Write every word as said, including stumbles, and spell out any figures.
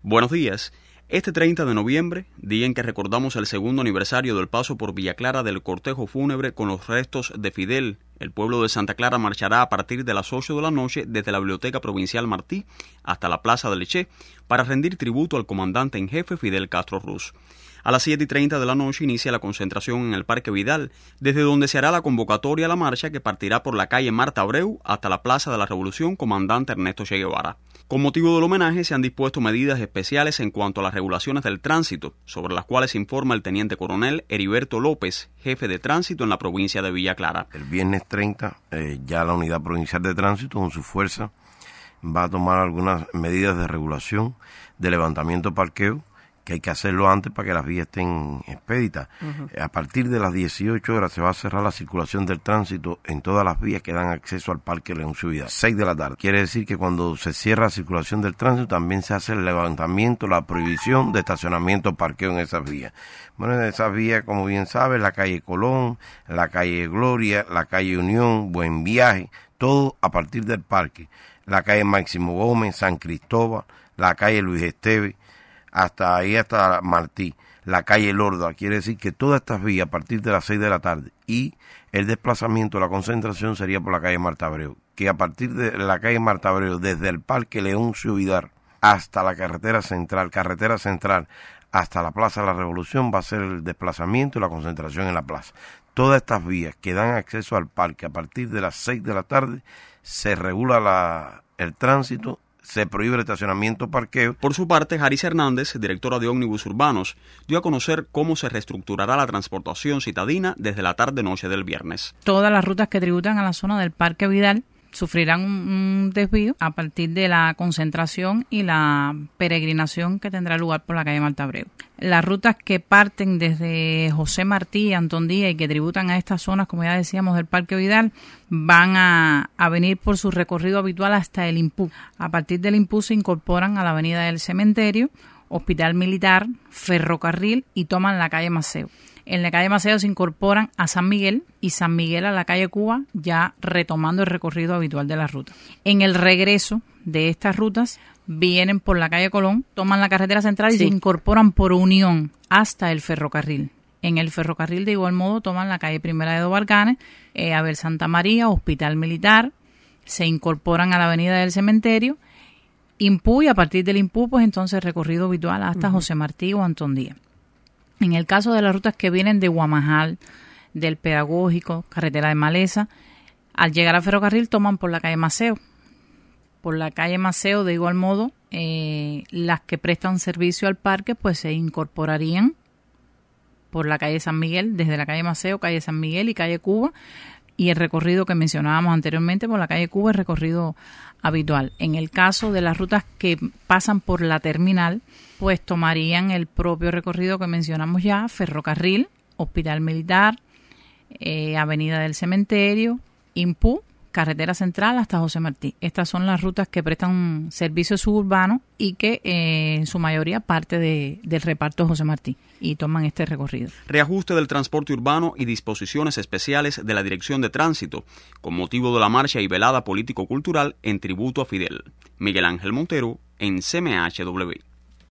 Buenos días. Este treinta de noviembre, día en que recordamos el segundo aniversario del paso por Villa Clara del cortejo fúnebre con los restos de Fidel, el pueblo de Santa Clara marchará a partir de las ocho de la noche desde la Biblioteca Provincial Martí hasta la Plaza del Che para rendir tributo al comandante en jefe Fidel Castro Ruz. A las siete y treinta de la noche inicia la concentración en el Parque Vidal, desde donde se hará la convocatoria a la marcha que partirá por la calle Marta Abreu hasta la Plaza de la Revolución Comandante Ernesto Che Guevara. Con motivo del homenaje se han dispuesto medidas especiales en cuanto a las regulaciones del tránsito, sobre las cuales informa el teniente coronel Heriberto López, jefe de tránsito en la provincia de Villa Clara. El viernes treinta, eh, ya la Unidad Provincial de Tránsito, con su fuerza, va a tomar algunas medidas de regulación, de levantamiento parqueo, que hay que hacerlo antes para que las vías estén expeditas. Uh-huh. A partir de las dieciocho horas se va a cerrar la circulación del tránsito en todas las vías que dan acceso al Parque León Ciudad. seis de la tarde. Quiere decir que cuando se cierra la circulación del tránsito también se hace el levantamiento, la prohibición de estacionamiento, parqueo en esas vías. Bueno, en esas vías, como bien sabes, la calle Colón, la calle Gloria, la calle Unión, Buen Viaje, todo a partir del parque. La calle Máximo Gómez, San Cristóbal, la calle Luis Esteve, hasta ahí, hasta Martí, la calle Lorda. Quiere decir que todas estas vías a partir de las seis de la tarde, y el desplazamiento, la concentración sería por la calle Marta Abreu, que a partir de la calle Marta Abreu, desde el Parque Leoncio Vidal hasta la carretera central, carretera central hasta la Plaza de la Revolución, va a ser el desplazamiento y la concentración en la plaza. Todas estas vías que dan acceso al parque a partir de las seis de la tarde, se regula la, el tránsito, se prohíbe el estacionamiento, parqueo. Por su parte, Jaris Hernández, directora de Ómnibus Urbanos, dio a conocer cómo se reestructurará la transportación citadina desde la tarde-noche del viernes. Todas las rutas que tributan a la zona del Parque Vidal sufrirán un desvío a partir de la concentración y la peregrinación que tendrá lugar por la calle Marta Abreu. Las rutas que parten desde José Martí, Antón Díaz y que tributan a estas zonas, como ya decíamos, del Parque Vidal, van a, a venir por su recorrido habitual hasta el Impú. A partir del Impú se incorporan a la avenida del Cementerio, Hospital Militar, Ferrocarril y toman la calle Maceo. En la calle Maceo se incorporan a San Miguel y San Miguel a la calle Cuba, ya retomando el recorrido habitual de la ruta. En el regreso de estas rutas vienen por la calle Colón, toman la carretera central y sí. se incorporan por Unión hasta el ferrocarril. En el ferrocarril de igual modo toman la calle Primera de Dobarcanes, eh, Abel Santa María, Hospital Militar, se incorporan a la avenida del Cementerio, Impú, y a partir del Impú pues entonces recorrido habitual hasta uh-huh. José Martí o Antón Díaz. En el caso de las rutas que vienen de Guamajal, del Pedagógico, carretera de Maleza, al llegar al ferrocarril toman por la calle Maceo. Por la calle Maceo, de igual modo, eh, las que prestan servicio al parque pues se incorporarían por la calle San Miguel, desde la calle Maceo, calle San Miguel y calle Cuba, y el recorrido que mencionábamos anteriormente por la calle Cuba, el recorrido habitual. En el caso de las rutas que pasan por la terminal, pues tomarían el propio recorrido que mencionamos ya, ferrocarril, Hospital Militar, eh, Avenida del Cementerio, Impú, carretera central hasta José Martí. Estas son las rutas que prestan servicios suburbanos y que eh, en su mayoría parte de, del reparto José Martí y toman este recorrido. Reajuste del transporte urbano y disposiciones especiales de la Dirección de Tránsito con motivo de la marcha y velada político-cultural en tributo a Fidel. Miguel Ángel Montero en C M H W.